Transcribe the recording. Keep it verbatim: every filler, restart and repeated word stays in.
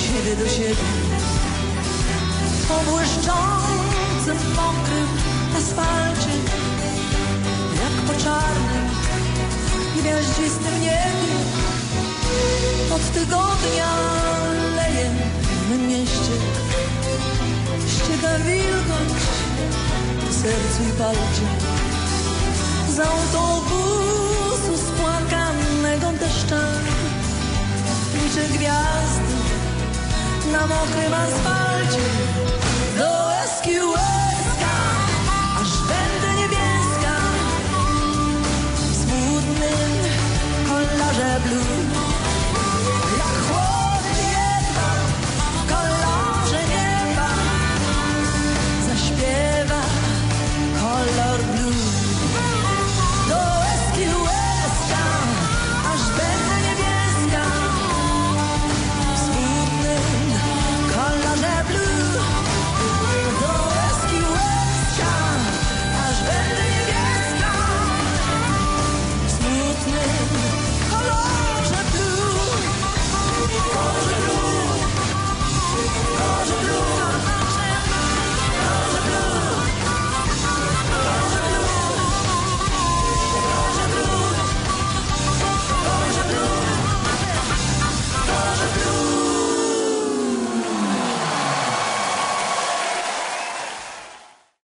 siebie do siebie. Po błyszczącym, mokrym asfalcie, jak po czarnym, gwiaździstym niebie. Od tygodnia leje w mym mieście, ściega wilgoć w sercu i palcie. Z autobusu spłakanego deszczami liczę gwiazdy na mokrym asfalcie.